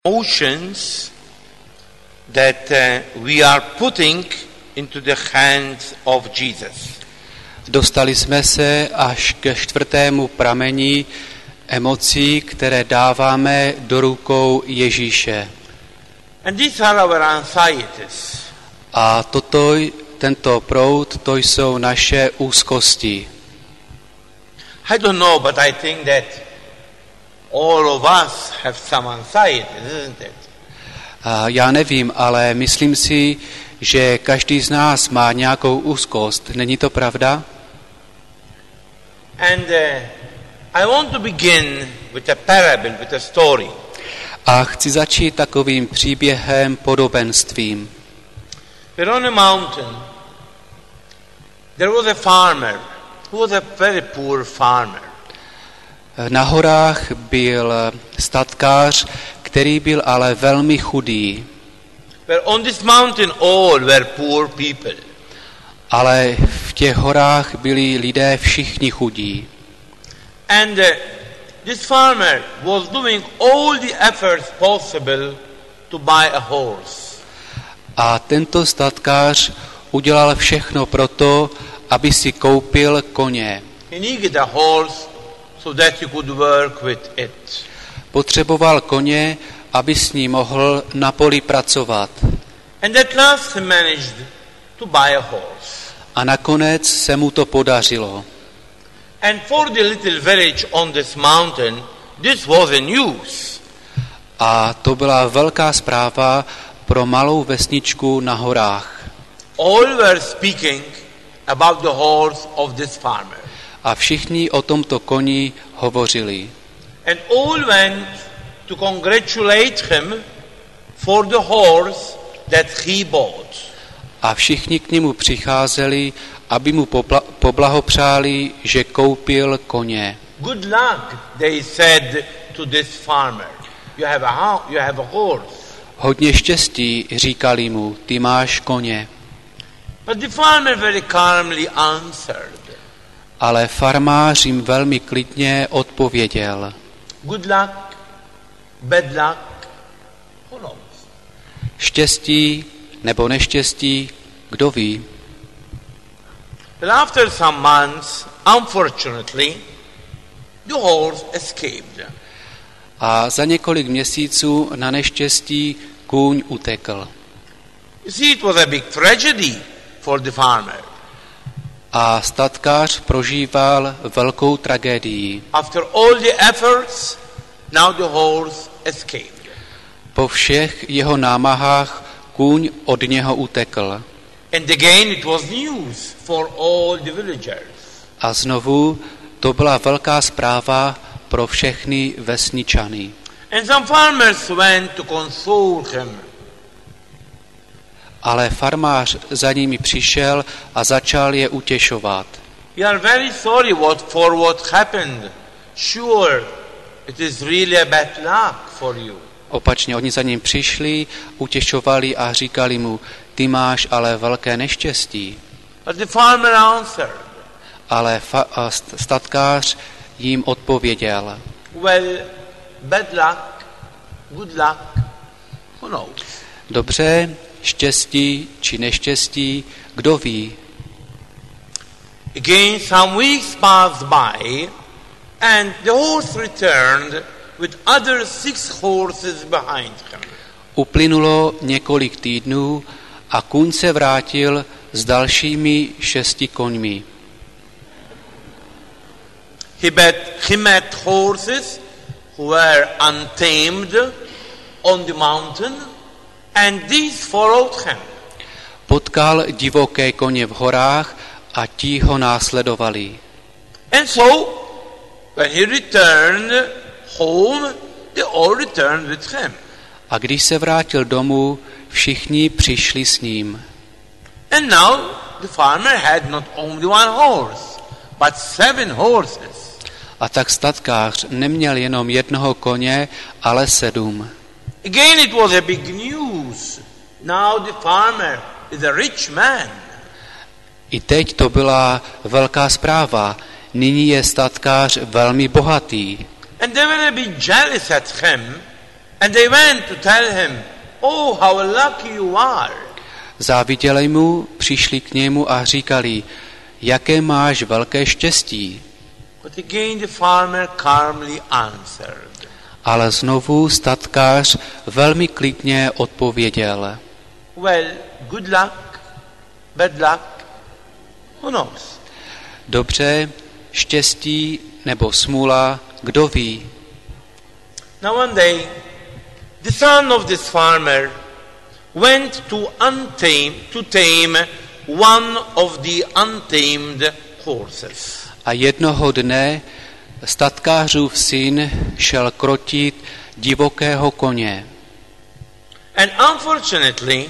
emotions that we are putting into the hands of Jesus. Dostali jsme se až ke čtvrtému pramení emocí, které dáváme do rukou Ježíše. And these are our anxieties. A tento proud, to jsou naše úzkosti. I don't know, but I think that all of us have some anxieties, isn't it? Já nevím, ale myslím si, že každý z nás má nějakou úzkost. Není to pravda? And I want to begin with a parable, with a story. A chci začít takovým příběhem, podobenstvím. We're on a mountain. There was a farmer who was a very poor farmer. Na horách byl statkář, který byl ale velmi chudý. But on this mountain all were poor people. Ale v těch horách byli lidé všichni chudí. And this farmer was doing all the efforts possible to buy a horse. A tento statkář udělal všechno proto, aby si koupil koně. He needed a horse so that he could work with it. Potřeboval koně, aby s ním mohl na poli pracovat. And at last he managed to buy a horse. A nakonec se mu to podařilo. And for the little village on this mountain, this was a news. A to byla velká zpráva pro malou vesničku na horách. All were speaking about the horse of this farmer. A všichni o tomto koni hovořili. And all went to congratulate him for the horse that he bought. A všichni k němu přicházeli, aby mu poblahopřáli, že koupil koně. Good luck, they said to this farmer. You have a horse. Hodně štěstí, říkali mu, ty máš koně. But the farmer very calmly answered. Ale farmář jim velmi klidně odpověděl. Good luck, bad luck, who knows? Štěstí nebo neštěstí, kdo ví? But after some months, unfortunately, the horse escaped. A za několik měsíců na neštěstí kůň utekl. You see, it was a big tragedy for the farmer. A statkář prožíval velkou tragédii. After all the efforts, now the horse escaped. Po všech jeho námahách kůň od něho utekl. And again it was news for all the villagers. A znovu to byla velká zpráva pro všechny vesničany. And some farmers went to console him. Ale farmář za nimi přišel a začal je utěšovat. We are very sorry for what happened. Sure, it is really a bad luck for you. Opačně, oni za ním přišli, utěšovali a říkali mu, ty máš ale velké neštěstí. But the farmer answered. Ale statkář jim odpověděl. Well, bad luck, good luck, who knows? Dobře, štěstí či neštěstí, kdo ví? Again, some weeks passed by, and the horse returned with other 6 horses behind him. Uplynulo několik týdnů a kůň se vrátil s dalšími 6 koňmi. He met horses who were untamed on the mountain, and these followed him. Potkal divoké koně v horách a ti ho následovali. And so, when he returned home, they all returned with him. A když se vrátil domů, všichni přišli s ním. And now the farmer had not only 1 horse, but 7 horses. A tak statkář neměl jenom jednoho koně, ale 7. Again it was a big news. Now the farmer is a rich man. I teď to byla velká zpráva. Nyní je statkář velmi bohatý. And they were a bit jealous at him And they went to tell him, oh, how lucky you are. Záviděli mu, přišli k němu a říkali, jaké máš velké štěstí. But again the farmer calmly answered. Ale znovu statkář velmi klidně odpověděl. Well, good luck, bad luck, who knows? Dobře, štěstí nebo smůla, kdo ví. Now one day, the son of this farmer went to tame one of the untamed horses. A jednoho dne statkářův syn šel krotit divokého koně. And unfortunately,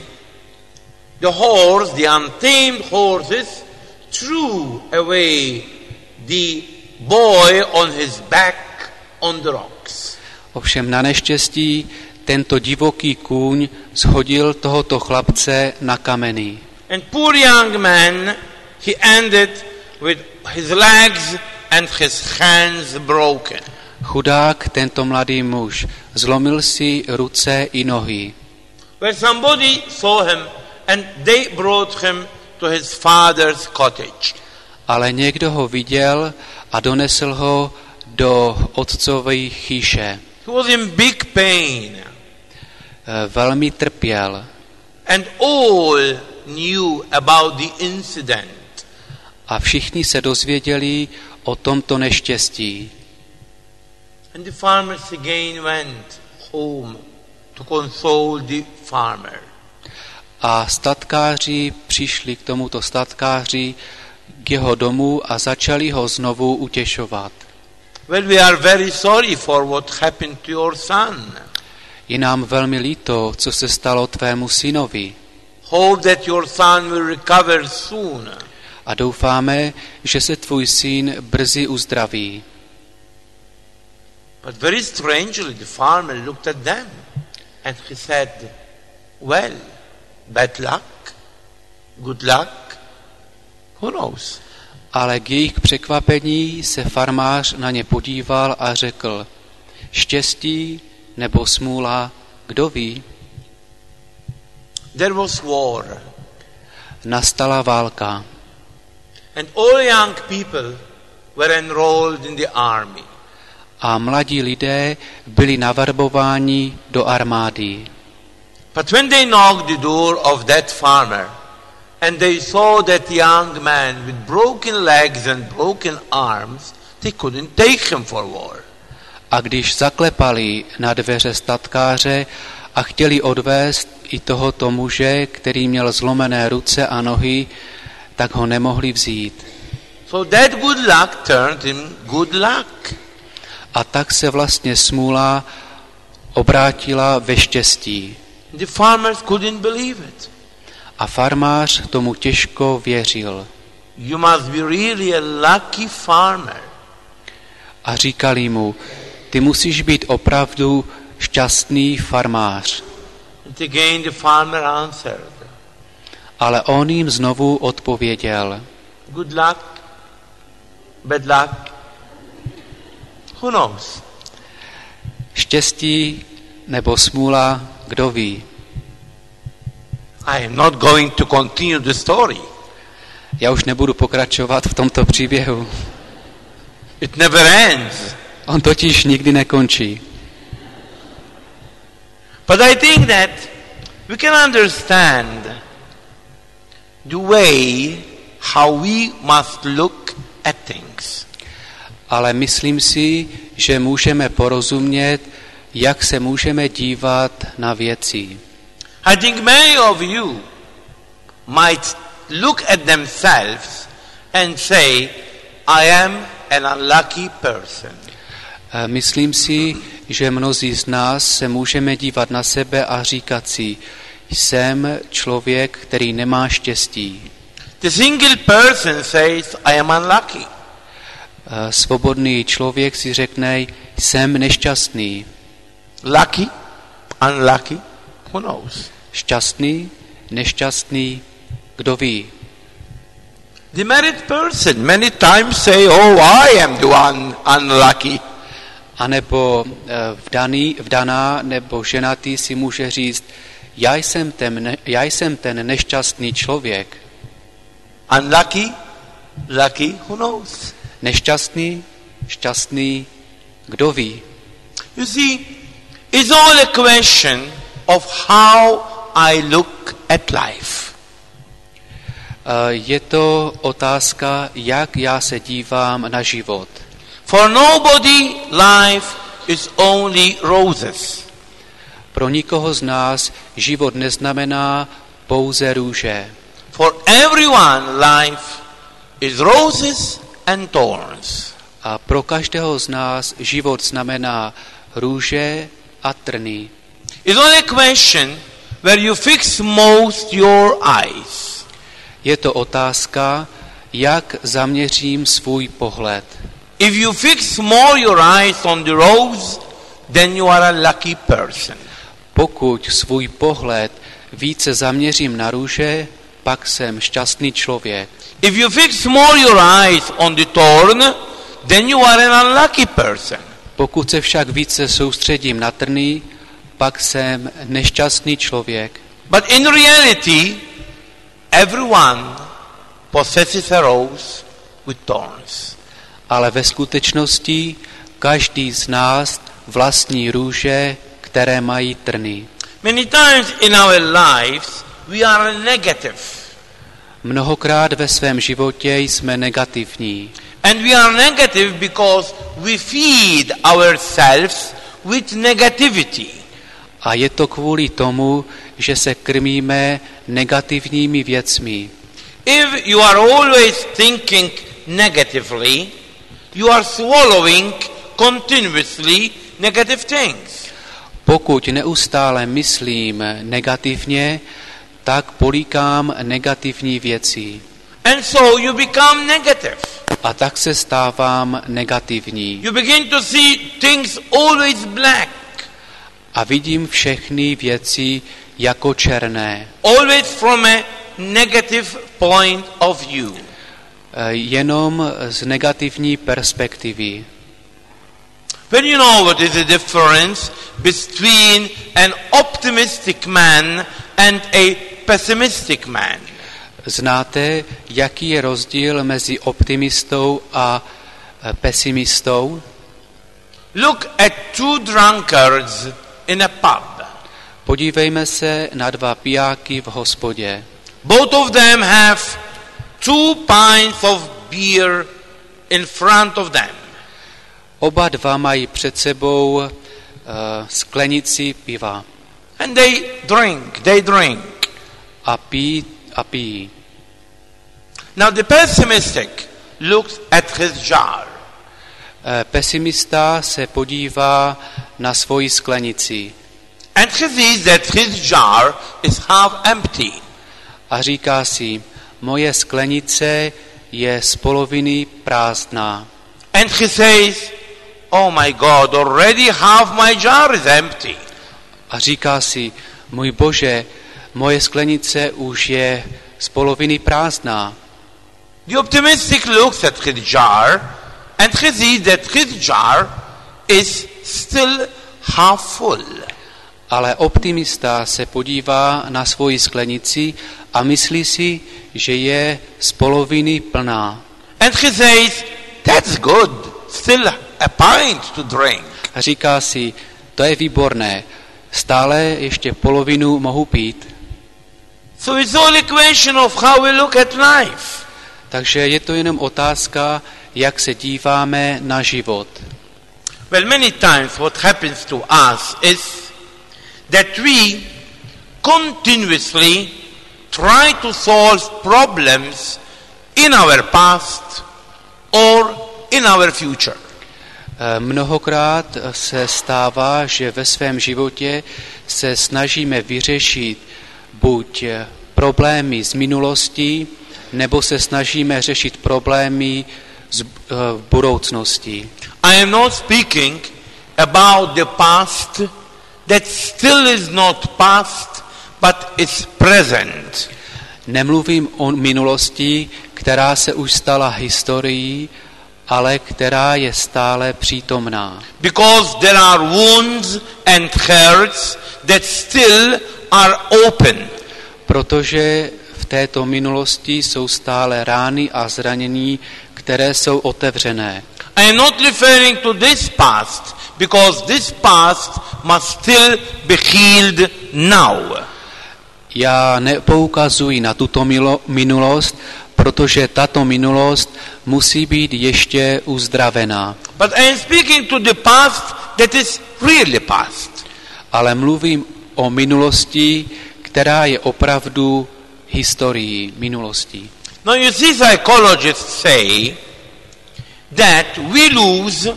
the untamed horses threw away the boy on his back on the rocks. Ovšem na neštěstí tento divoký kůň shodil tohoto chlapce na kameny. And poor young man, he ended with his legs and his hands broken. Chudák tento mladý muž zlomil si ruce i nohy. Where somebody saw him and they brought him to his father's cottage. Ale někdo ho viděl a donesl ho do otcovy chýše. He was in big pain. Velmi trpěl. And all knew about the incident. A všichni se dozvěděli o tomto neštěstí. And the farmers again went home to console the farmer. A statkáři přišli k tomuto statkáři k jeho domu a začali ho znovu utěšovat. Well, we are very sorry for what happened to your son. Je nám velmi líto, co se stalo tvému synovi. Hope that your son will recover soon. A doufáme, že se tvůj syn brzy uzdraví. But very strangely, the farmer looked at them and he said, well, bad luck, good luck, who knows? Ale k jejich překvapení se farmář na ně podíval a řekl, štěstí nebo smůla, kdo ví? There was war. Nastala válka. And all young people were enrolled in the army. A mladí lidé byli naverbováni do armády. But when they knocked the door of that farmer and they saw that young man with broken legs and broken arms, they couldn't take him for war. A když zaklepali na dveře statkáře a chtěli odvést i tohoto muže, který měl zlomené ruce a nohy, tak ho nemohli vzít. So that good luck turned him good luck. A tak se vlastně smůla obrátila ve štěstí. The farmers couldn't believe it. A farmář tomu těžko věřil. You must be really a lucky farmer. A říkali mu, ty musíš být opravdu šťastný farmář. And again the farmer answered, Ale on jim znovu odpověděl, good luck, bad luck, who knows? štěstí nebo smůla, kdo ví. I am not going to continue the story. Já už nebudu pokračovat v tomto příběhu. It never ends. On totiž nikdy nekončí. But I think that we can understand the way how we must look at things. Ale myslím si, že můžeme porozumět, jak se můžeme dívat na věci. I think many of you might look at themselves and say, I am an unlucky person. Myslím si, že mnozí z nás se můžeme dívat na sebe a říkat si, jsem člověk, který nemá štěstí. The single person says, I am unlucky. Svobodný člověk si řekne, jsem nešťastný. Lucky, unlucky, who knows? Šťastný, nešťastný, kdo ví. The married person many times say, oh, I am the one unlucky. anebo vdaná nebo ženatý si může říct, já jsem ten nešťastný člověk. Unlucky, lucky, who knows? Nešťastný, šťastný, kdo ví? You see, it's all a question of how I look at life. Je to otázka, jak já se dívám na život. For nobody, life is only roses. Pro nikoho z nás život neznamená pouze růže. For everyone, life is roses and thorns. A pro každého z nás život znamená růže a trny. It's only a question where you fix most your eyes. Je to otázka, jak zaměřím svůj pohled. If you fix more your eyes on the rose, then you are a lucky person. Pokud svůj pohled více zaměřím na růže, pak jsem šťastný člověk. If you fix more your eyes on the thorn, then you are an unlucky person. Pokud se však více soustředím na trny, pak jsem nešťastný člověk. But in reality, everyone possesses a rose with thorns. Ale ve skutečnosti každý z nás vlastní růže, které mají trny. Many times in our lives we are negative. Mnohokrát ve svém životě jsme negativní. And we are negative because we feed ourselves with negativity. A je to kvůli tomu, že se krmíme negativními věcmi. If you are always thinking negatively, you are swallowing continuously negative things. Pokud neustále myslím negativně, tak políkám negativní věci. And so you become negative. A tak se stávám negativní. You begin to see things always black. A vidím všechny věci jako černé. Always from a negative point of view. Jenom z negativní perspektivy. When you know what is the difference between an optimistic man and a pessimistic man? Znáte, jaký je rozdíl mezi optimistou a pesimistou? Look at two drunkards in a pub. Podívejme se na dva pijáky v hospodě. Both of them have 2 pints of beer in front of them. Oba dva mají před sebou sklenici piva. And they drink. A pijí. Now the pessimistic looks at his jar. Pesimista se podívá na svoji sklenici. And he sees that his jar is half empty. A říká si, moje sklenice je z poloviny prázdná. And he says, oh my God, already half my jar is empty. A říká si, můj Bože, moje sklenice už je z poloviny prázdná. The optimistic looks at his jar and he sees that his jar is still half full. Ale optimista se podívá na svoji sklenici a myslí si, že je z poloviny plná. And he says, that's good, still a pint to drink. A říká si, to je výborné, stále ještě polovinu mohu pít. So it's all a question of how we look at life. Takže je to jenom otázka, jak se díváme na život. Well, many times what happens to us is that we continuously try to solve problems in our past or in our future. Mnohokrát se stává, že ve svém životě se snažíme vyřešit buď problémy z minulosti, nebo se snažíme řešit problémy z budoucnosti. I am not speaking about the past that still is not past, but is present. Nemluvím o minulosti, která se už stala historií, ale která je stále přítomná. Because there are wounds and hurts that still are open. Protože v této minulosti jsou stále rány a zranění, které jsou otevřené. I am not referring to this past, because this past must still be healed now. Já nepoukazuji na tuto minulost, protože tato minulost musí být ještě uzdravená. But I am speaking to the past that is really past. Ale mluvím o minulosti, která je opravdu historií, minulostí. Now you see, psychologists say that we lose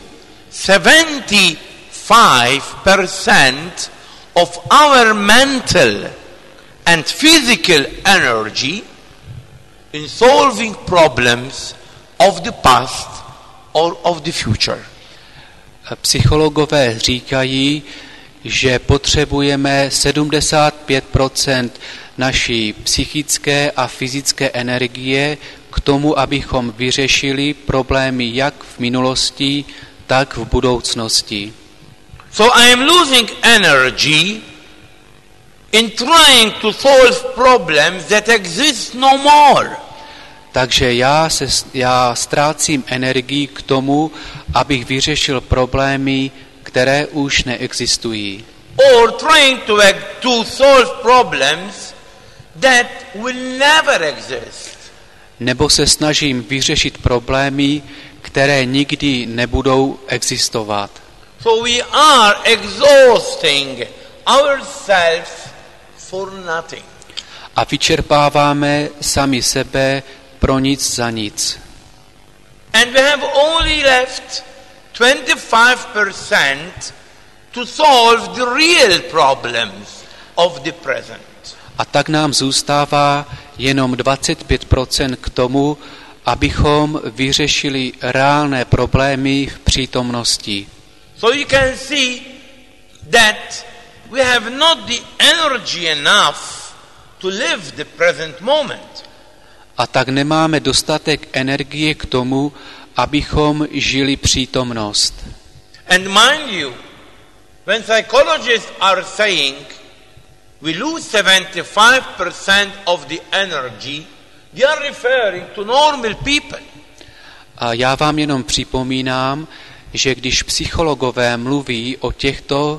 75% of our mental and physical energy in solving problems of the past or of the future. Psychologové říkají, že potřebujeme 75% naší psychické a fyzické energie k tomu, abychom vyřešili problémy jak v minulosti, tak v budoucnosti. So I am losing energy in trying to solve problems that exist no more. Takže já ztrácím energii k tomu, abych vyřešil problémy, které už neexistují. Or trying to solve problems that will never exist. Nebo se snažím vyřešit problémy, které nikdy nebudou existovat. So we are exhausting ourselves for nothing. A vyčerpáváme sami sebe pro nic za nic. And we have only left 25% to solve the real problems of the present. A tak nám zůstává jenom 25% k tomu, abychom vyřešili reálné problémy v přítomnosti. So you can see that we have not the energy enough to live the present moment. A tak nemáme dostatek energie k tomu, abychom žili přítomnost. And mind you, when psychologists are saying we lose 75% of the energy, they are referring to normal people. A já vám jenom připomínám, že když psychologové mluví o těchto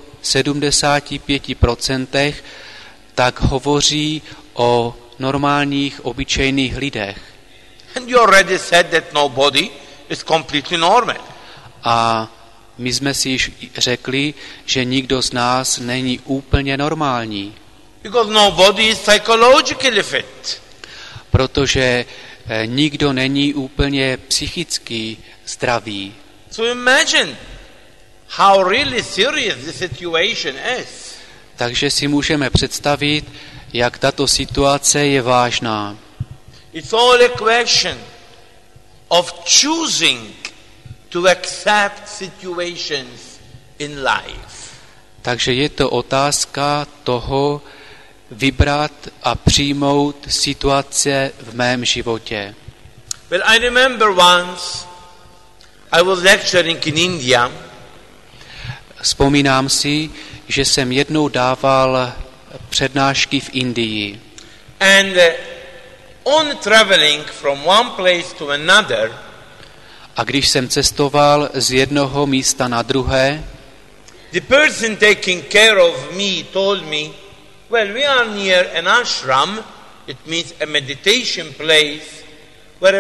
75%, tak hovoří o normálních, obyčejných lidech. And you already said that nobody is completely normal. A my jsme si již řekli, že nikdo z nás není úplně normální. Because nobody is psychologically fit. Protože nikdo není úplně psychicky zdravý. So imagine how really serious the situation is. Takže si můžeme představit, jak tato situace je vážná. It's all a question of choosing to accept situations in life. Takže je to otázka toho vybrat a přijmout situace v mém životě. Well, I remember once I was lecturing in India. Vzpomínám si, že jsem jednou dával přednášky v Indii. And on traveling from one place to another, a když jsem cestoval z jednoho místa na druhé, the person taking care of me told me, well, we are near an ashram, it means a meditation place, where a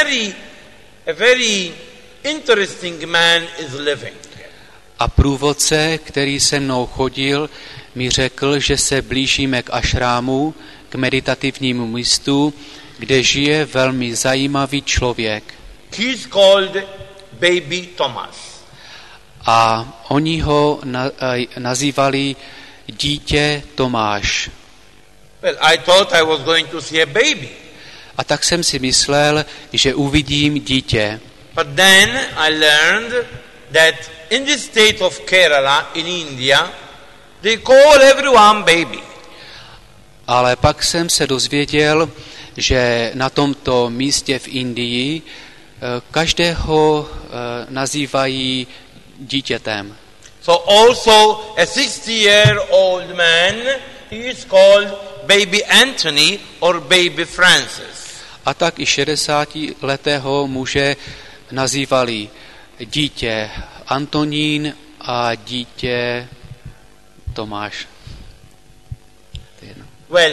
very interesting man is living. A průvodce, který se mnou chodil, mi řekl, že se blížíme k ašrámu, k meditativnímu místu, kde žije velmi zajímavý člověk. He is called Baby Thomas. A oni ho nazývali dítě Tomáš. Well, I thought I was going to see a baby. A tak jsem si myslel, že uvidím dítě. But then I learned that in the state of Kerala in India, they call everyone baby. Ale pak jsem se dozvěděl, že na tomto místě v Indii každého nazývají dítětem. So also a 60-year-old man, he is called baby Anthony or baby Francis. A tak i 60letého muže nazývali dítě Antonín a dítě Tomáš. Well,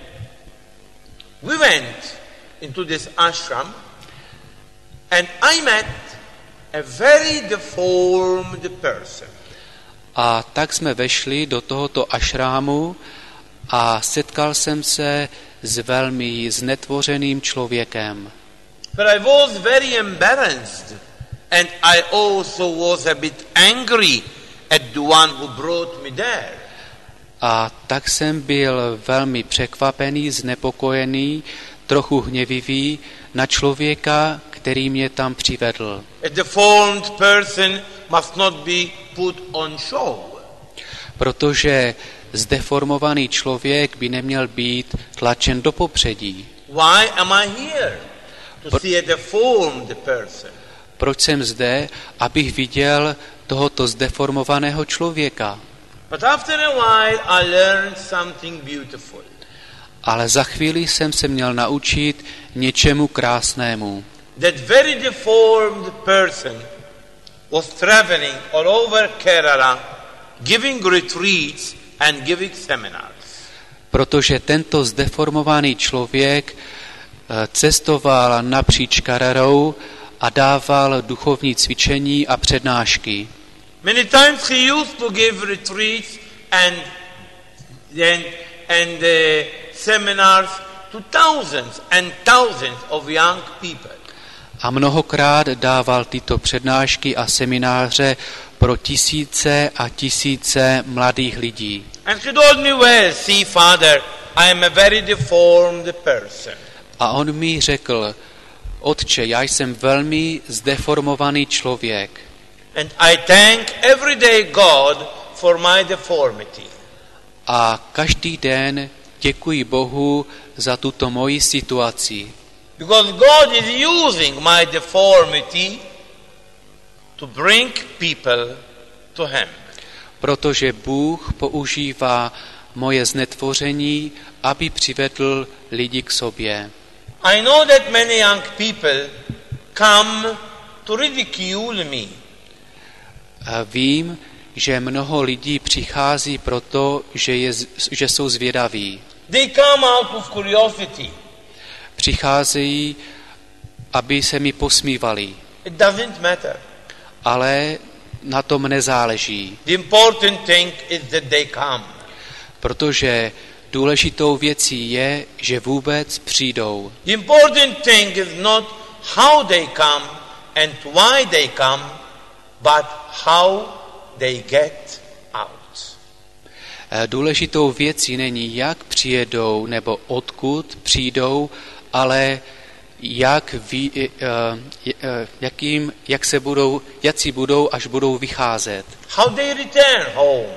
we went into this ashram and I met a very deformed person. A tak jsme vešli do tohoto ašrámu a setkal jsem se s velmi znetvořeným člověkem. But I was very embarrassed and I also was a bit angry at the one who brought me there. A tak jsem byl velmi překvapený, znepokojený, trochu hněvivý na člověka, který mě tam přivedl. A deformed person must not be put on show. Protože zdeformovaný člověk by neměl být tlačen do popředí. Why am I here? To see a deformed person. Proč jsem zde, abych viděl tohoto zdeformovaného člověka? But after a while I learned something beautiful. Ale za chvíli jsem se měl naučit něčemu krásnému. That very deformed person was traveling all over Kerala, giving retreats and giving seminars. Protože tento zdeformovaný člověk cestoval napříč Keralou a dával duchovní cvičení a přednášky. Many times he used to give retreats and seminars to thousands and thousands of young people. A mnohokrát dával tyto přednášky a semináře pro tisíce a tisíce mladých lidí. And he told me, well, see, Father, I am a very deformed person. A on mi řekl, Otče, já jsem velmi zdeformovaný člověk. And I thank every day God for my deformity. A každý den děkuji Bohu za tuto moji situaci. Because God is using my deformity to bring people to Him. Protože Bůh používá moje znetvoření, aby přivedl lidi k sobě. I know that many young people come to ridicule me. A vím, že mnoho lidí přichází proto, že jsou zvědaví. They come out of curiosity. Přicházejí, aby se mi posmívali. It doesn't matter. Ale na tom nezáleží. The important thing is that they come. Protože důležitou věcí je, že vůbec přijdou. The important thing is not how they come and why they come, but how they get out. Důležitou věcí není, jak přijedou nebo odkud přijdou, ale jací budou, až budou vycházet. How they return home.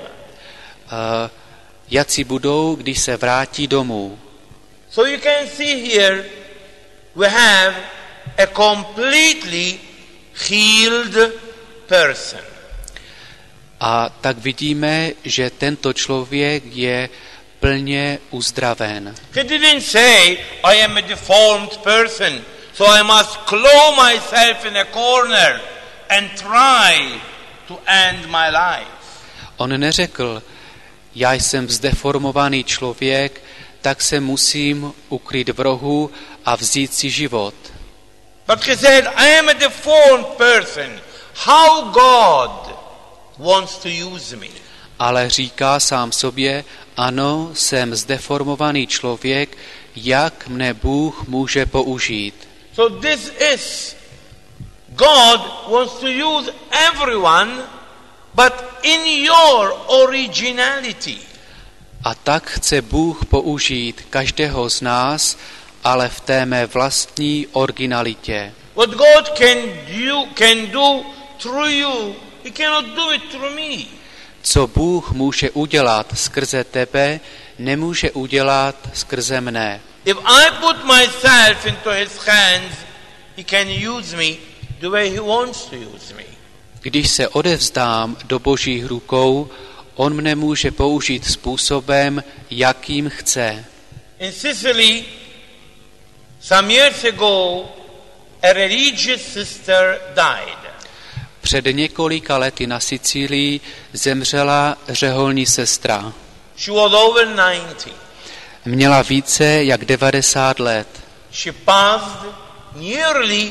Jací budou, když se vrátí domů. So you can see here we have a completely healed person. A tak vidíme, že tento člověk je plně uzdraven. He didn't say, I am a deformed person, so I must claw myself in a corner and try to end my life. On neřekl, já jsem zdeformovaný člověk, tak se musím ukryt v rohu a vzít si život. But he said, I am a deformed person. How God wants to use me. Ale říká sám sobě, ano, jsem zdeformovaný člověk, jak mne Bůh může použít. So this is, God wants to use everyone, but in your originality. A tak chce Bůh použít každého z nás, ale v té mé vlastní originalitě. What God can do through you, He cannot do it through me. Co Bůh může udělat skrze tebe, nemůže udělat skrze mne. If I put myself into His hands, he can use me the way he wants to use me. Když se odevzdám do Božích rukou, on mne může použít způsobem, jakým chce. In Sicily, some years ago, a religious sister died. Před několika lety na Sicílii zemřela řeholní sestra. She was over 90. Měla více jak 90 let. She passed nearly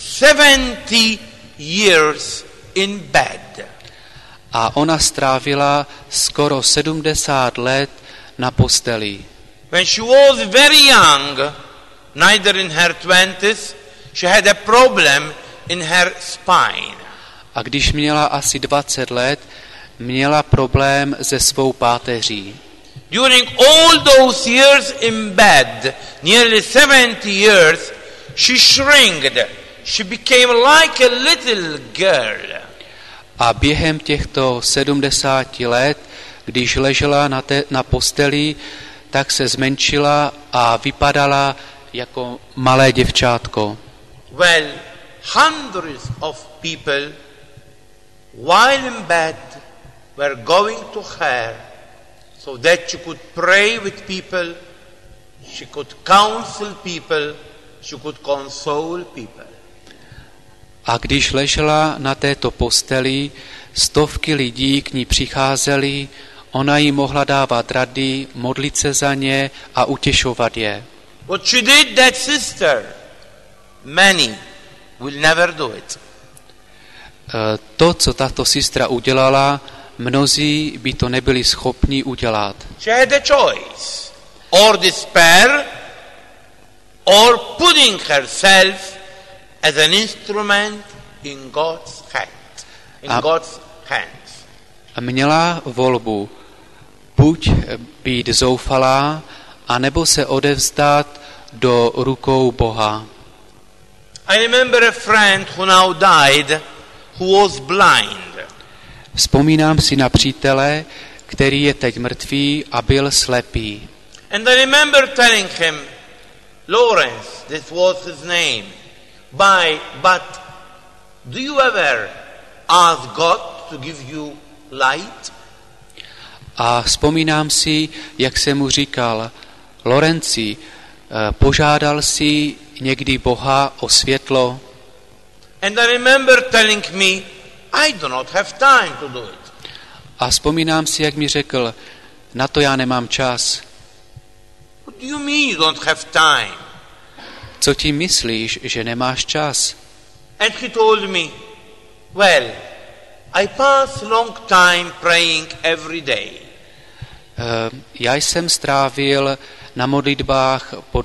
70 years in bed. A ona strávila skoro 70 let na posteli. When she was very young, neither in her 20s, she had a problem in her spine. A když měla asi 20 let, měla problém se svou páteří. During all those years in bed, nearly 70 years, she shrinked. She became like a little girl. A během těchto 70 let, když ležela na posteli, tak se zmenšila a vypadala jako malé děvčátko. Well, hundreds of people, while in bed, were going to her so that she could pray with people, she could counsel people, she could console people. A když ležela na této posteli, stovky lidí k ní přicházeli, ona jí mohla dávat rady, modlit se za ně a utěšovat je. What she did, that sister, many will never do it. To, co tato sestra udělala, mnozí by to nebyli schopni udělat. She had a choice, or despair, or putting herself as an instrument in God's hands. Měla volbu buď být zoufalá, anebo se odevzdat do rukou Boha. I remember a friend who now died, who was blind. Vzpomínám si na přítele, který je teď mrtvý a byl slepý. And I remember telling him, Lawrence, this was his name, but do you ever ask God to give you light? A vzpomínám si, jak jsem mu říkal, Lorenci, požádal si někdy Boha o světlo? And I remember telling me, I do not have time to do it. A vzpomínám si, jak mi řekl, na to já nemám čas. What do you mean you don't have time? Co tím myslíš, že nemáš čas? And he told me, well, I pass long time praying every day. Já jsem strávil na modlitbách po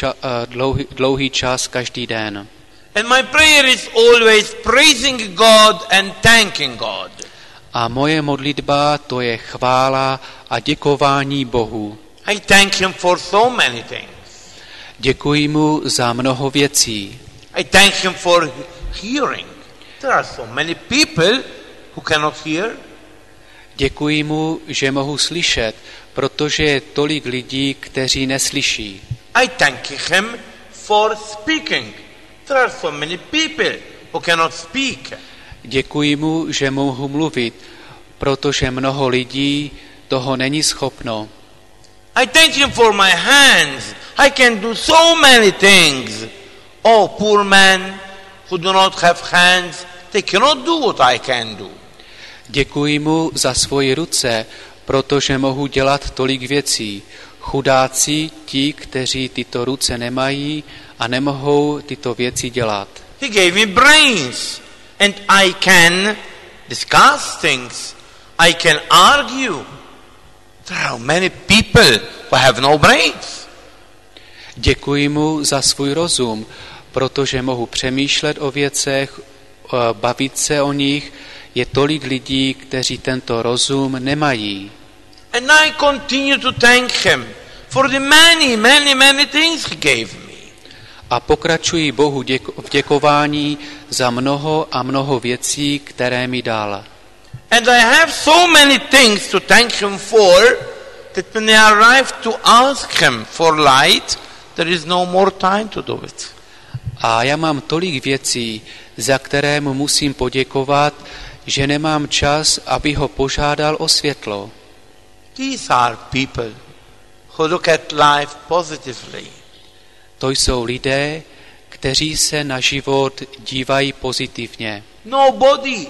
dlouhý čas každý den. And my prayer is always praising God and thanking God. A moje modlitba to je chvála a děkování Bohu. I thank him for so many things. Děkuji mu za mnoho věcí. I thank him for hearing. There are so many people who cannot hear. Děkuji mu, že mohu slyšet, protože je tolik lidí, kteří neslyší. I thank him for speaking. There are so many people who cannot speak. Děkuji mu, že mohu mluvit, protože mnoho lidí toho není schopno. I thank him for my hands. I can do so many things. Oh, poor men who do not have hands, they cannot do what I can do. Děkuji mu za svoje ruce, protože mohu dělat tolik věcí. Chudáci, ti, kteří tyto ruce nemají a nemohou tyto věci dělat. He gave me brains and I can discuss things. I can argue. There are many people who have no brains. Děkuji mu za svůj rozum, protože mohu přemýšlet o věcech, bavit se o nich. Je tolik lidí, kteří tento rozum nemají. And I continue to thank him for the many things he gave me. A pokračuji Bohu v děkování za mnoho a mnoho věcí, které mi dal. And I have so many things to thank him for that when I arrive to ask him for light, there is no more time to do it. A já mám tolik věcí, za které mu musím poděkovat, že nemám čas, aby ho požádal o světlo. These are people who look at life positively. To jsou lidé, kteří se na život dívají pozitivně. Nobody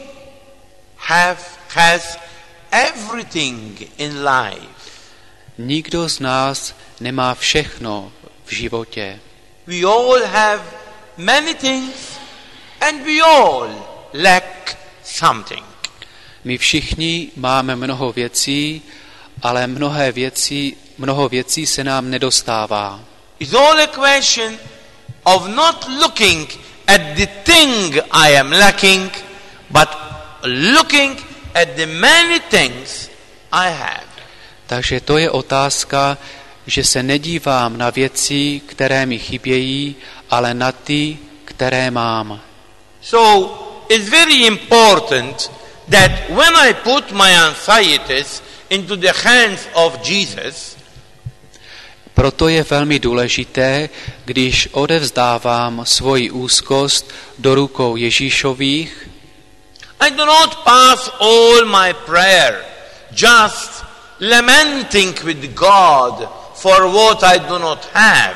has everything in life. Nikdo z nás nemá všechno v životě. We all have many things and we all lack something. My všichni máme mnoho věcí, ale mnoho věcí se nám nedostává. It's all a question of not looking at the thing I am lacking, but looking at the many things I have. Takže to je otázka, že se nedívám na věci, které mi chybějí, ale na ty, které mám. So it's very important that when I put my anxieties into the hands of Jesus, proto je velmi důležité, když odevzdávám svoji úzkost do rukou Ježíšových, I do not pass all my prayer just lamenting with God for what I do not have.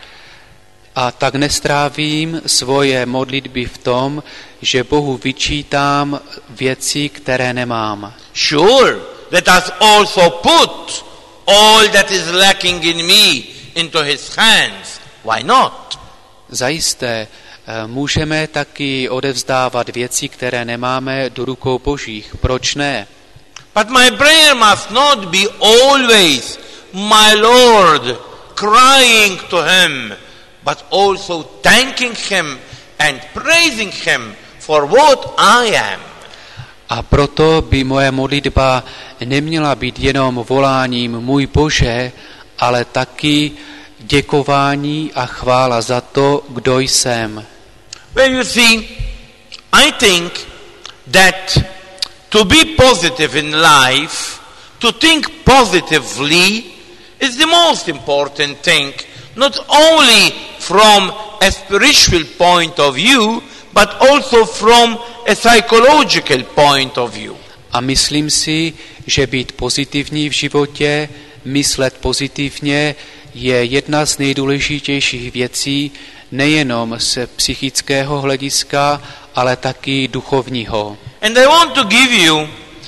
A tak nestrávím svoje modlitby v tom, že Bohu vyčítám věci, které nemám. Sure, let us also put all that is lacking in me into his hands. Why not? Zajisté, můžeme taky odevzdávat věci, které nemáme, do rukou Božích. Proč ne? But my prayer must not be always, my Lord, crying to him, but also thanking him and praising him for what I am. A proto by moje modlitba neměla být jenom voláním můj Bože, ale taky děkování a chvála za to, kdo jsem. Well, you see, I think that to be positive in life, to think positively, is the most important thing, not only from a spiritual point of view, but also from a psychological point of view. A myslím si, že být pozitivní v životě, myslet pozitivně, je jedna z nejdůležitějších věcí, nejenom z psychického hlediska, ale taky duchovního. And I want to give you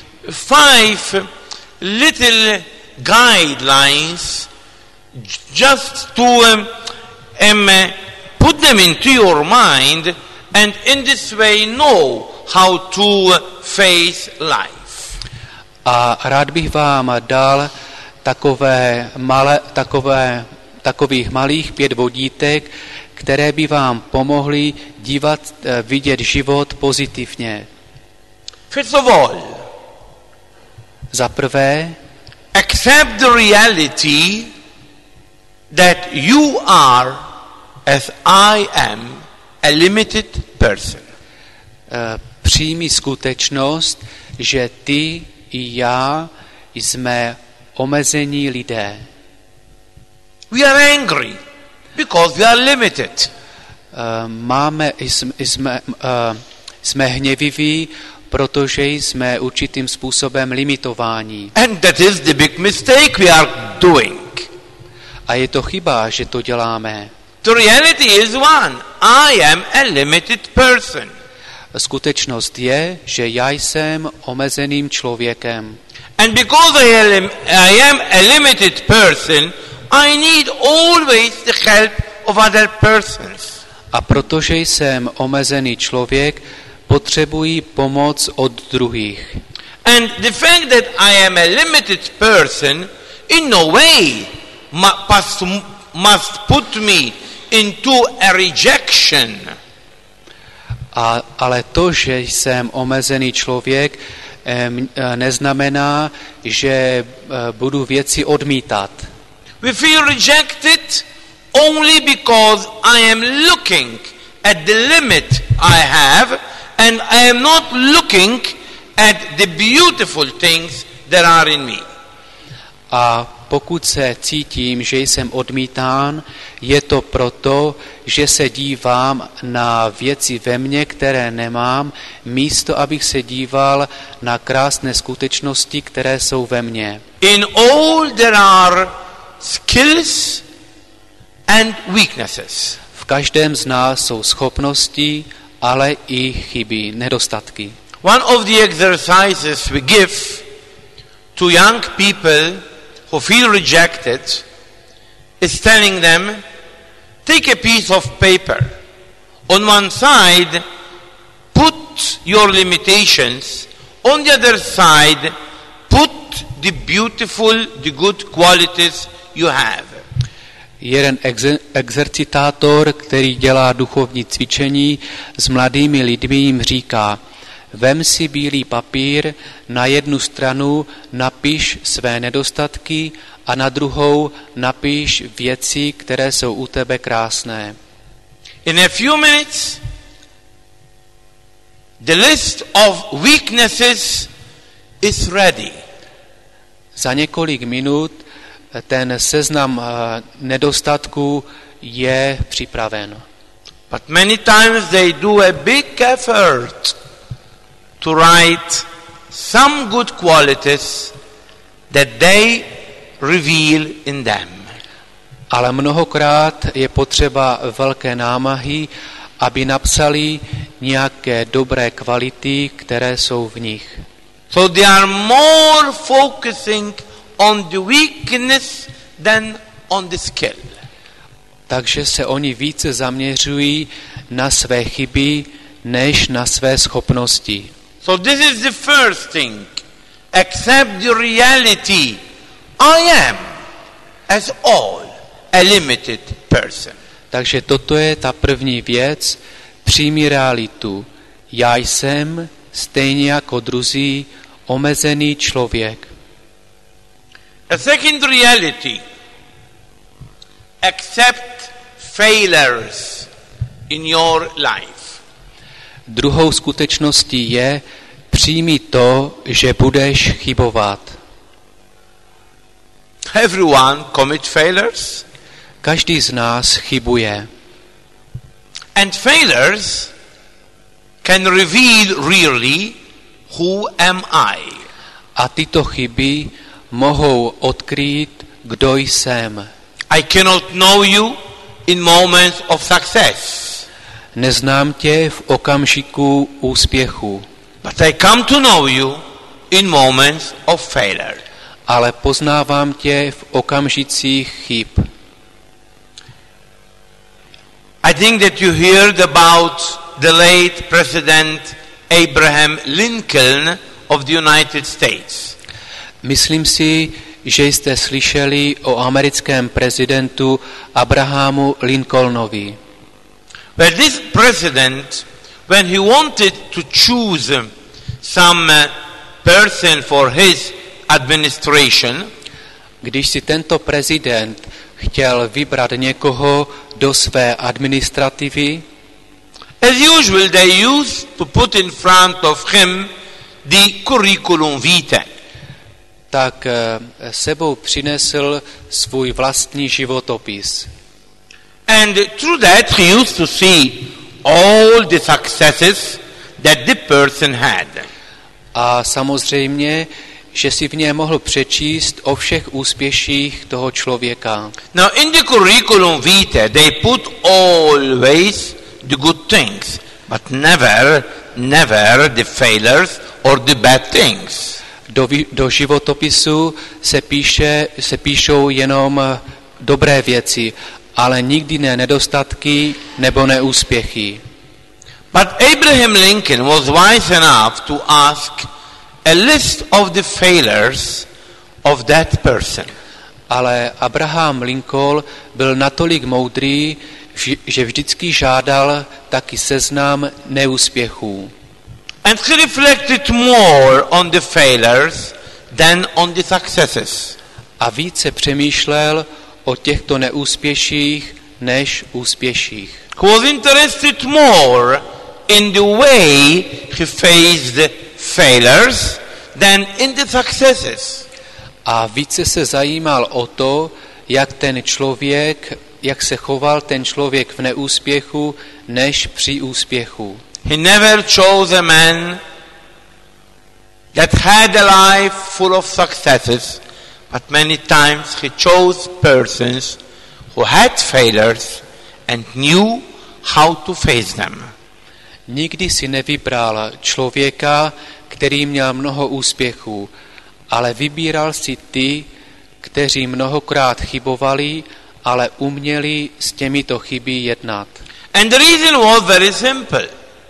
5 little guidelines just to put them into your mind and in this way know how to face life. A rád bych vám dal takových malých 5 vodítek, které by vám pomohly vidět život pozitivně. First of all, za prvé, accept the reality that you are, as I am, a limited person. Přijmi skutečnost, že ty i já jsme omezení lidé. We are angry because we are limited. Jsme hněviví, protože jsme určitým způsobem limitováni. And that is the big mistake we are doing. A je to chyba, že to děláme. The reality is one. I am a limited person. Skutečnost je, že já jsem omezeným člověkem. And because I am a limited person, I need always the help of other persons. A protože jsem omezený člověk, potřebuji pomoc od druhých. And the fact that I am a limited person in no way must put me into a rejection. Ale to, že jsem omezený člověk, neznamená, že budu věci odmítat. We feel rejected only because I am looking at the limit I have and I am not looking at the beautiful things that are in me. A pokud se cítím, že jsem odmítán, je to proto, že se dívám na věci ve mně, které nemám, místo abych se díval na krásné skutečnosti, které jsou ve mně. In all there are skills and weaknesses. V každém z nás jsou schopnosti, ale i chyby, nedostatky. One of the exercises we give to young people who feel rejected is telling them, take a piece of paper. On one side, put your limitations. On the other side, put the beautiful, the good qualities you have. Jeden exercitátor, který dělá duchovní cvičení s mladými lidmi, jim říká, vem si bílý papír, na jednu stranu napiš své nedostatky a na druhou napiš věci, které jsou u tebe krásné. In a few minutes, the list of weaknesses is ready. Za několik minut ten seznam nedostatků je připraven. But many times they do a big effort to write some good qualities that they reveal in them. Ale mnohokrát je potřeba velké námahy, aby napsali nějaké dobré kvality, které jsou v nich. So they are more focusing on the weakness than on the skill. Takže se oni více zaměřují na své chyby, než na své schopnosti. So this is the first thing. Accept the reality. I am, as all, a limited person. Takže toto je ta první věc. Přijmi realitu. Já jsem, stejně jako druzí, omezený člověk. A second reality. Accept failures in your life. Druhou skutečností je, přijmi to, že budeš chybovat. Everyone commits failures. Každý z nás chybuje. And failures can reveal really who am I. A tyto chyby mohou odkrýt, kdo jsem. I cannot know you in moments of success. Neznám tě v okamžiku úspěchu. But I come to know you in moments of failure. Ale poznávám tě v okamžicích chyb. I think that you heard about the late President Abraham Lincoln of the United States. Myslím si, že jste slyšeli o americkém prezidentu Abrahamu Lincolnovi. Well, this president, when he wanted to choose some person for his administration, když si tento prezident chtěl vybrat někoho do své administrativy, as usual they used to put in front of him the curriculum vitae. Tak sebou přinesl svůj vlastní životopis. And through that he used to see all the successes that the person had. A samozřejmě, že si v něm mohl přečíst o všech úspěších toho člověka. Now in the curriculum vitae they put always the good things, but never the failures or the bad things. Do životopisu se píšou jenom dobré věci, ale nikdy ne nedostatky nebo neúspěchy. But Abraham Lincoln was wise enough to ask a list of the failures of that person. Ale Abraham Lincoln byl natolik moudrý, že vždycky žádal taky seznam neúspěchů. And he reflected more on the failures than on the successes. A více přemýšlel o těchto neúspěších než úspěších. He was interested more in the way he faced failures than in the successes. a více se zajímal o to, jak se choval ten člověk v neúspěchu, než při úspěchu. He never chose a man that had a life full of successes, but many times he chose persons who had failures and knew how to face them. Nikdy si nevybral člověka, který měl mnoho úspěchů, ale vybíral si ty, kteří mnohokrát chybovali, ale uměli s těmito chyby jednat. And the reason was very simple.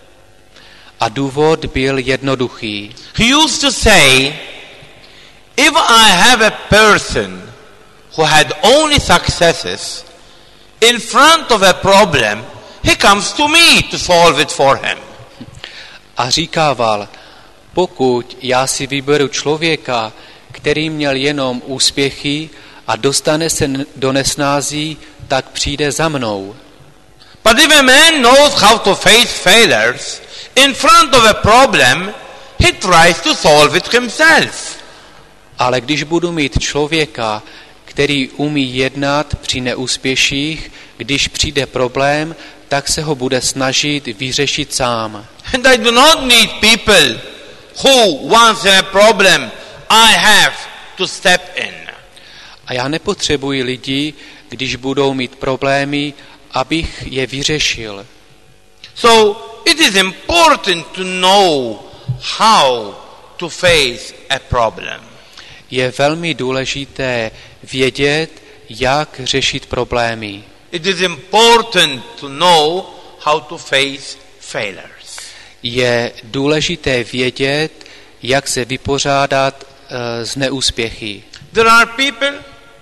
A důvod byl jednoduchý. He used to say, if I have a person who had only successes in front of a problem, he comes to me to solve it for him. A říkával, pokud já si vyberu člověka, který měl jenom úspěchy a dostane se do nesnází, tak přijde za mnou. But if a man knows how to face failures in front of a problem, he tries to solve it himself. Ale když budu mít člověka, který umí jednat při neúspěších, když přijde problém, tak se ho bude snažit vyřešit sám. And I do not need people who, once in a problem, I have to step in. A já nepotřebuji lidi, když budou mít problémy, abych je vyřešil. So it is important to know how to face a problem. Je velmi důležité vědět, jak řešit problémy. It is important to know how to face failures. Je důležité vědět, jak se vypořádat s neúspěchy. There are people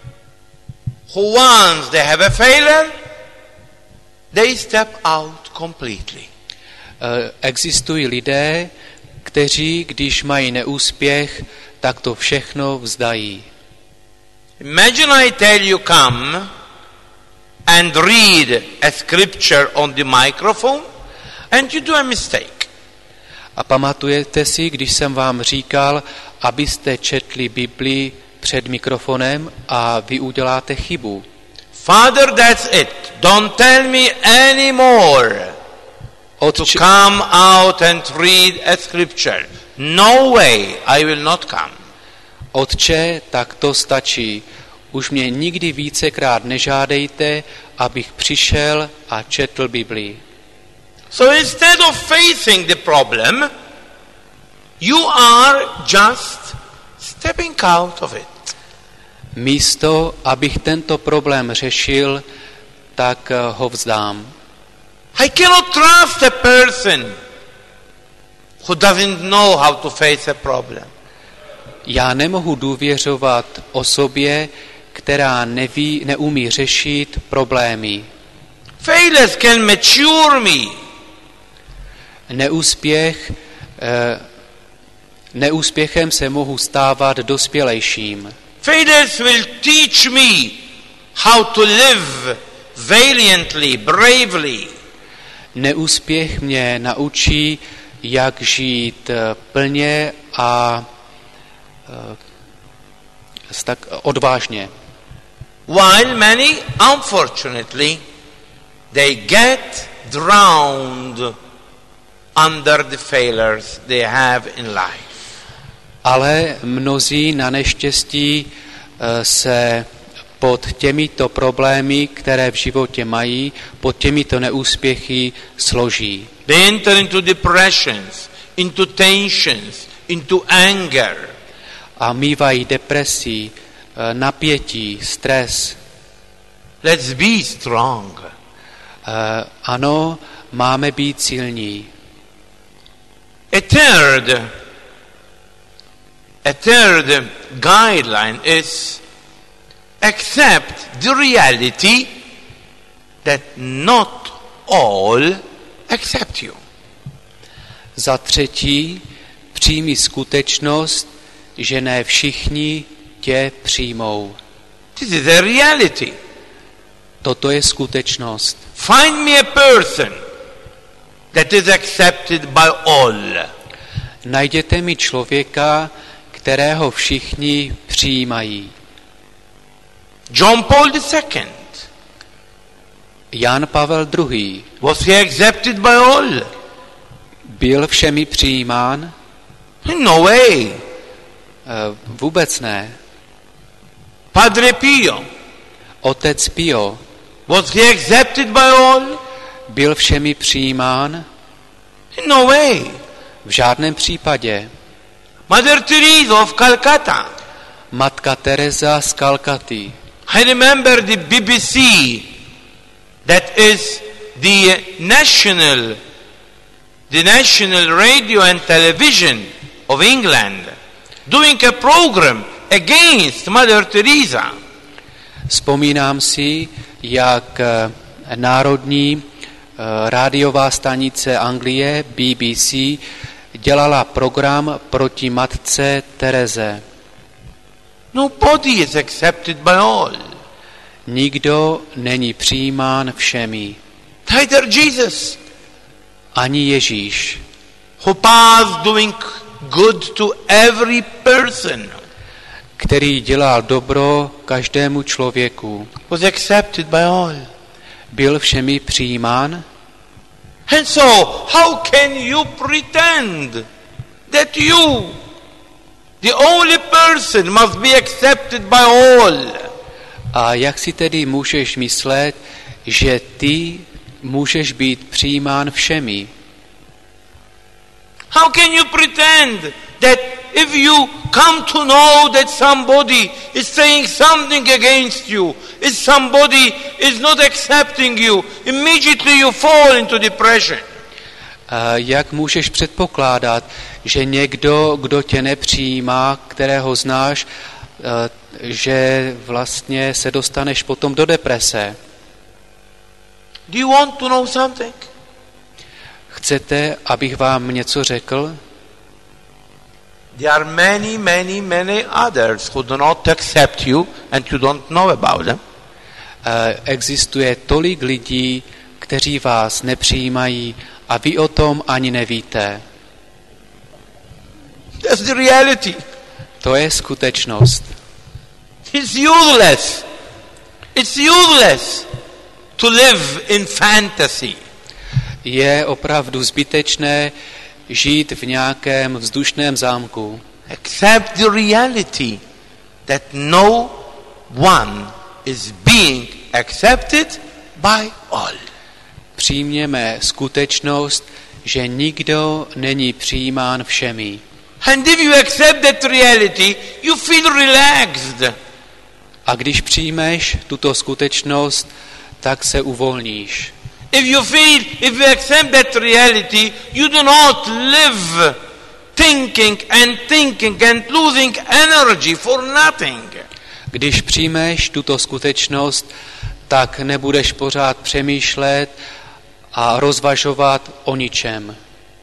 who once they have a failure, they step out completely. Existují lidé, kteří, když mají neúspěch, tak to všechno vzdají. Imagine I tell you come and read a scripture on the microphone and you do a mistake. A pamatujete si, když jsem vám říkal, abyste četli Biblii před mikrofonem a vy uděláte chybu. Father, that's it. Don't tell me anymore to come out and read a scripture. No way, I will not come. Otče, tak to stačí. Už mě nikdy vícekrát nežádejte, abych přišel a četl Biblii. So instead of facing the problem, you are just stepping out of it. Místo, abych tento problém řešil, tak ho vzdám. I cannot trust a person who doesn't know how to face a problem. Já nemohu důvěřovat osobě, která neumí řešit problémy. Failures can mature me. Neúspěchem se mohu stávat dospělejším. Failures will teach me how to live valiantly, bravely. Neúspěch mě naučí, jak žít plně a tak odvážně. While many, unfortunately, they get drowned under the failures they have in life. Ale mnozí na neštěstí se pod těmito problémy, které v životě mají, pod těmito neúspěchy složí. They enter into depressions, into tensions, into anger. A mívají depresi, napětí, stres. Let's be strong. Ano, máme být silní. A third guideline is accept the reality that not all accept you. Za třetí, přijmi skutečnost, že ne všichni tě přijmou. This is a reality. Toto je skutečnost. Find me a person that is accepted by all. Najděte mi člověka, kterého všichni přijímají. John Paul II. Jan Pavel II. Was he accepted by all? Byl všemi přijímán? No way. Vůbec ne. Padre Pio. Otec Pio. Was he accepted by all? Byl všemi přijímán? No way. V žádném případě. Mother Teresa of Calcutta. Matka Teresa z Kalkaty. I remember the BBC, that is the national radio and television of England, doing a program against Mother Teresa. Vzpomínám si, jak národní rádiová stanice Anglie, BBC, dělala program proti matce Tereze. Nobody is accepted by all. Nikdo není přijímán všemi. Neither Jesus, Ani Ježíš, who passed doing good to every person, který dělal dobro každému člověku. was accepted by all. Byl všemi přijímán? And so, how can you pretend that you, the only person, must be accepted by all? A jak si tedy můžeš myslet, že ty můžeš být přijímán všemi? How can you pretend that if you come to know that somebody is saying something against you, if somebody is not accepting you, immediately you fall into depression? Jak můžeš předpokládat, že někdo, kdo tě nepřijímá, kterého znáš, že vlastně se dostaneš potom do deprese? Do you want to know something? Chcete, abych vám něco řekl? There are many others who do not accept you and you don't know about them. Existuje tolik lidí, kteří vás nepřijímají a vy o tom ani nevíte. That's the reality. To je skutečnost. It's useless. It's useless to live in fantasy. Je opravdu zbytečné žít v nějakém vzdušném zámku. Accept the reality that no one is being accepted by all. Přijměme skutečnost, že nikdo není přijímán všemi. And if you accept that reality, you feel relaxed. A když přijmeš tuto skutečnost, tak se uvolníš. If you accept that reality, you do not live thinking and losing energy for nothing. Když přijmeš tuto skutečnost, tak nebudeš pořád přemýšlet a rozvažovat o ničem.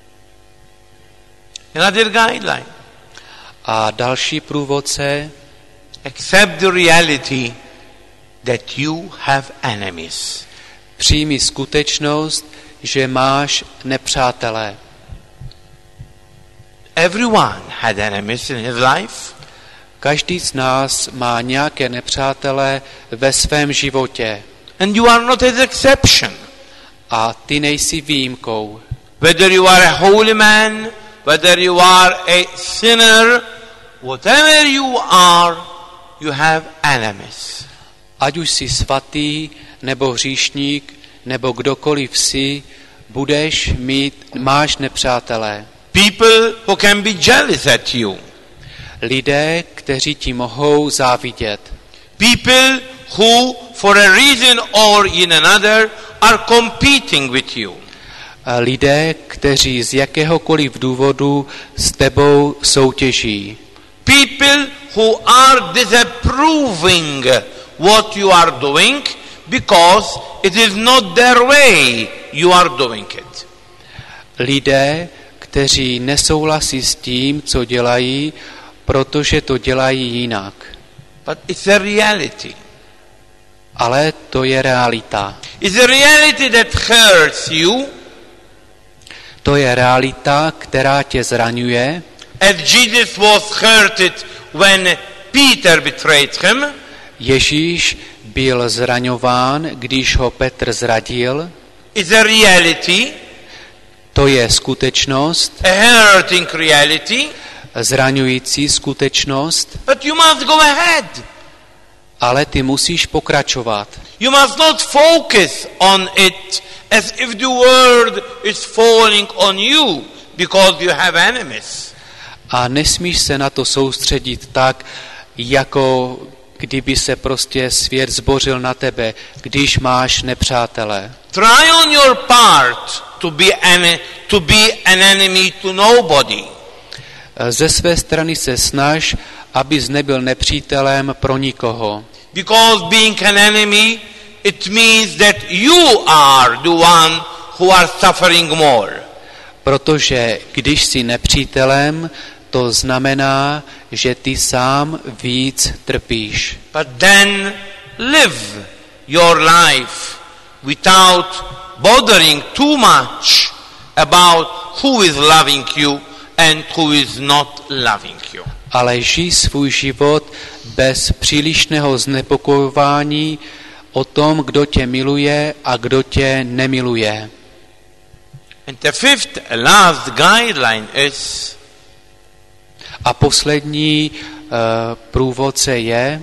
Another guideline. A další průvodce: accept the reality that you have enemies. Přijmi skutečnost, že máš nepřátele. Everyone had enemies in his life. Každý z nás má nějaké nepřátele ve svém životě. And you are not an exception. A ty nejsi výjimkou. Whether you are a holy man, whether you are a sinner, whatever you are, you have enemies. Ať už jsi svatý, nebo hříšník, nebo kdokoliv jsi, máš nepřátelé. People who can be jealous at you. Lidé, kteří ti mohou závidět. People who, for a reason or in another, are competing with you. Lidé, kteří z jakéhokoliv důvodu s tebou soutěží. People who are disapproving what you are doing because it is not their way you are doing it. Lidé, kteří nesouhlasí s tím, co dělají, protože to dělají jinak. But it's a reality. Ale to je realita. It's a reality that hurts you. To je realita, která tě zraňuje. as Jesus was hurted when Peter betrayed him. Ježíš byl zraňován, když ho Petr zradil. Is a reality, To je skutečnost, a hurting reality, zraňující skutečnost, but you must go ahead. ale ty musíš pokračovat. You must not focus on it as if the world is falling on you because you have enemies. A nesmíš se na to soustředit tak, jako kdyby se prostě svět zbořil na tebe, když máš nepřátele. Try on your part to be an enemy to nobody. Ze své strany se snaž, abys nebyl nepřítelem pro nikoho. Because being an enemy, it means that you are the one who are suffering more. Protože když jsi nepřítelem, to znamená, že ty sám víc trpíš. But then live your life without bothering too much about who is loving you and who is not loving you. Ale žij svůj život bez přílišného znepokojování o tom, kdo tě miluje a kdo tě nemiluje. And the fifth last guideline is A poslední průvodce je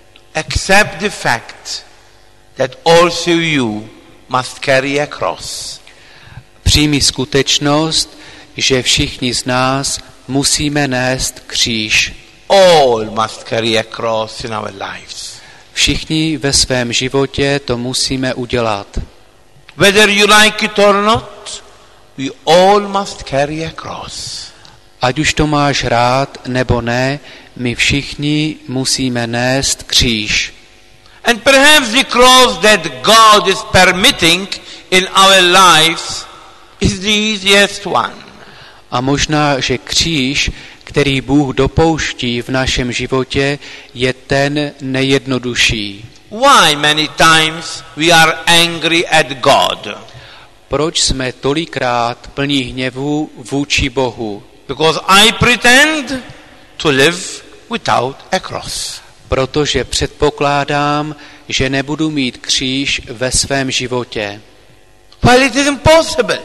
accept the fact that also you must carry a cross. přijmi skutečnost, že všichni z nás musíme nést kříž. All must carry a cross in our lives. Všichni ve svém životě to musíme udělat. Whether you like it or not, we all must carry a cross. Ať už to máš rád nebo ne, my všichni musíme nést kříž. And perhaps the cross that God is permitting in our lives is the easiest one. A možná, že kříž, který Bůh dopouští v našem životě, je ten nejjednodušší. Why many times we are angry at God? Proč jsme tolikrát plní hněvu vůči Bohu? Because I pretend to live without a cross. Protože předpokládám, že nebudu mít kříž ve svém životě. Well, it is impossible.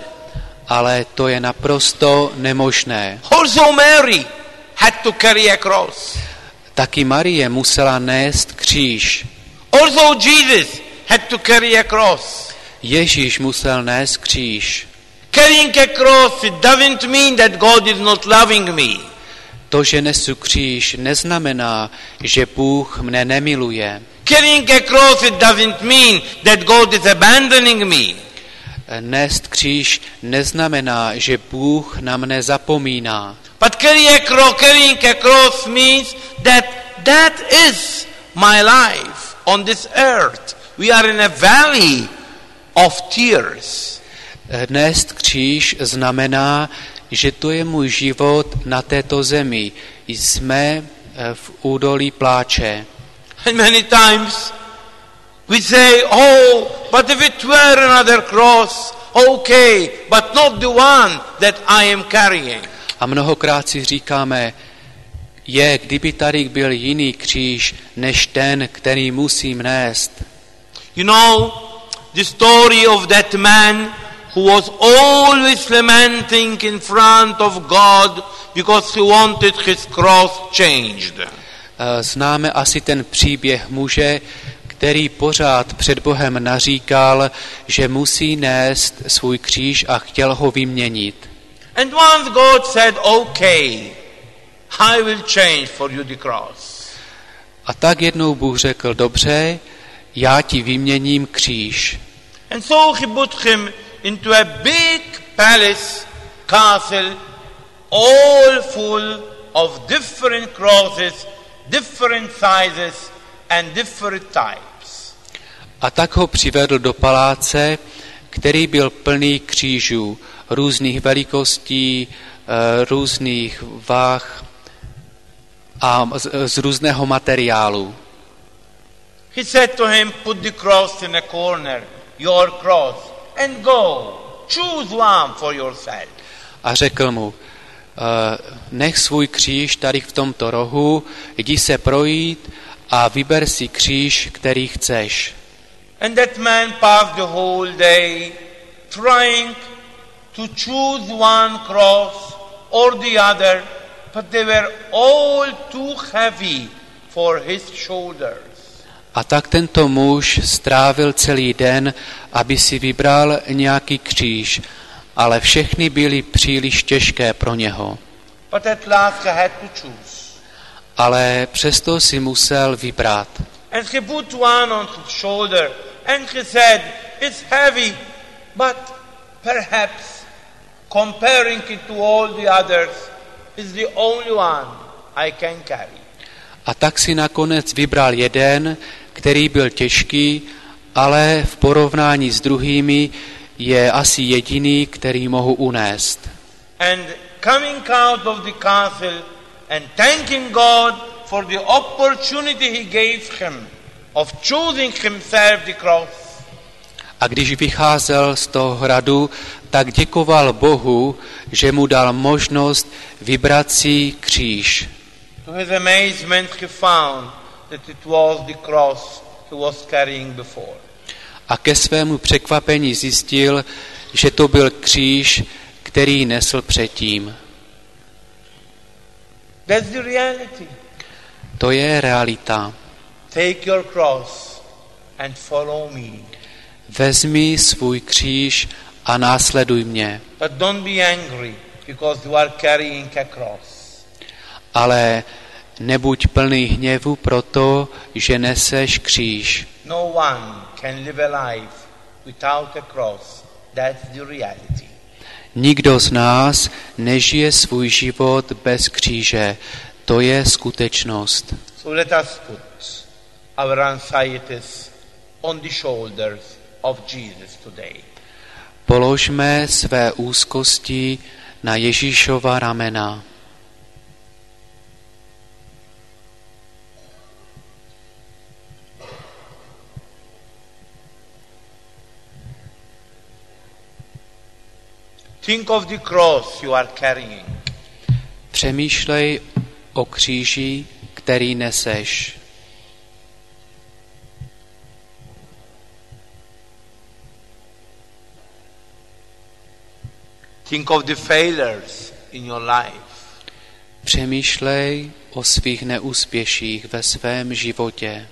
Ale to je naprosto nemožné. Also Mary had to carry a cross. Taky Marie musela nést kříž. Also Jesus had to carry a cross. Ježíš musel nést kříž. Carrying a cross, it doesn't mean that God is not loving me. To, že nesu kříž, neznamená, že Bůh mne nemiluje. Carrying a cross, it doesn't mean that God is abandoning me. Nést kříž neznamená, že Bůh na mne zapomíná. But carrying a cross means that is my life on this earth. We are in a valley of tears. Nést kříž znamená, že to je můj život na této zemi. Jsme v údolí pláče. And many times we say, oh, but if it were another cross, okay, but not the one that I am carrying. A mnohokrát si říkáme, kdyby tady byl jiný kříž, než ten, který musím nést. You know, the story of that man who was always lamenting in front of God because he wanted his cross changed. Známe asi ten příběh muže, který pořád před Bohem naříkal, že musí nést svůj kříž a chtěl ho vyměnit. And once God said, okay, I will change for you the cross. A tak jednou Bůh řekl, dobře, já ti vyměním kříž. And so he put him into a big palace, castle, all full of different crosses, different sizes and different types. A tak ho přivedl do paláce, který byl plný křížů, různých velikostí, různých váh a z různého materiálu. He said to him, put the cross in a corner, your cross, and go. Choose one for yourself. A řekl mu, nech svůj kříž tady v tomto rohu, jdi se projít a vyber si kříž, který chceš. And that man passed the whole day trying to choose one cross or the other, but they were all too heavy for his shoulders. A tak tento muž strávil celý den, aby si vybral nějaký kříž, ale všechny byly příliš těžké pro něho. But at last he had to choose. Ale přesto si musel vybrat. And he put one on his shoulder and he said, it's heavy, but perhaps comparing it to all the others is the only one I can carry. A tak si nakonec vybral jeden, který byl těžký, ale v porovnání s druhými je asi jediný, který mohu unést. And coming out of the castle and thanking God for the opportunity he gave him of choosing himself the cross. A když vycházel z toho hradu, tak děkoval Bohu, že mu dal možnost vybrat si kříž. To his amazement he found that it was the cross he was carrying before. A ke svému překvapení zjistil, že to byl kříž, který nesl předtím. That's the reality. To je realita. Take your cross and follow me. Vezmi svůj kříž a následuj mě. But don't be angry because you are carrying a cross. Ale nebuď plný hněvu proto, že neseš kříž. No one can live a life without a cross. That's the reality. Nikdo z nás nežije svůj život bez kříže. To je skutečnost. So let us put our anxieties on the shoulders of Jesus today. Položme své úzkosti na Ježíšova ramena. Think of the cross you are carrying. Přemýšlej o kříži, který neseš. Think of the failures in your life. Přemýšlej o svých neúspěších ve svém životě.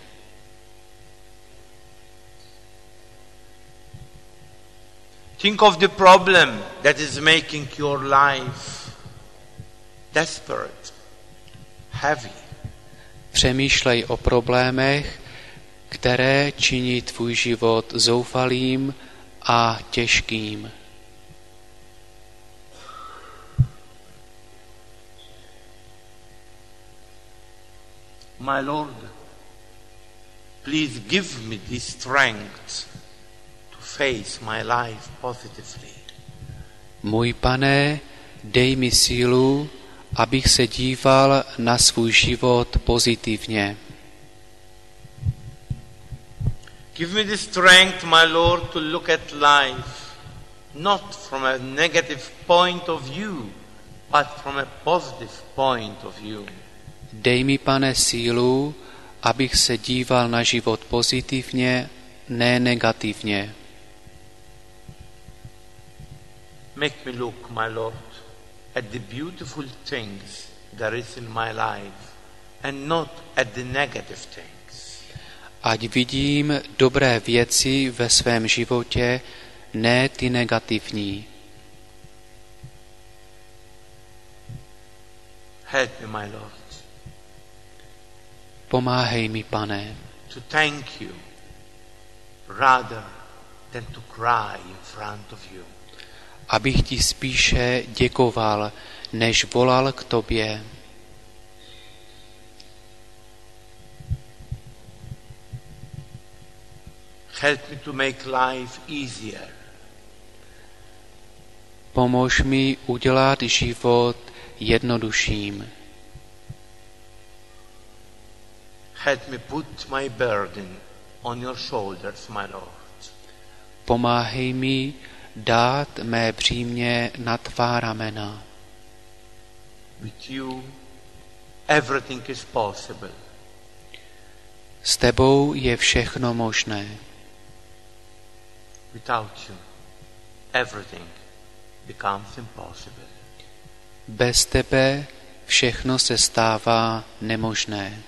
Think of the problem that is making your life desperate, heavy. Přemýšlej o problémech, které činí tvůj život zoufalým a těžkým. My Lord, please give me the strength to face my life positively. Můj Pane, dej mi sílu, abych se díval na svůj život pozitivně. Give me the strength, my Lord, to look at life not from a negative point of view, but from a positive point of view. Dej mi, Pane, sílu, abych se díval na život pozitivně, ne negativně. Make me look, my Lord, at the beautiful things there is in my life and not at the negative things. Ať vidím dobré věci ve svém životě, ne ty negativní. Help me, my Lord. Pomáhej mi, Pane, To thank you rather than to cry in front of you. abych ti spíše děkoval, než volal k tobě. Help me to make life easier. Pomož mi udělat život jednodušším. Help me put my burden on your shoulders, my Lord. Pomáhej mi dát mé břímě na tvá ramena. With you, everything is possible. S tebou je všechno možné. Without you, everything becomes impossible. Bez tebe všechno se stává nemožné.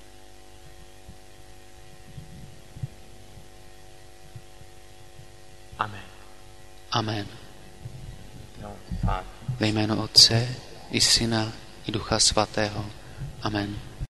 Amen. Amen. No, Father. Ve jménu Otce i Syna i Ducha Svatého. Amen.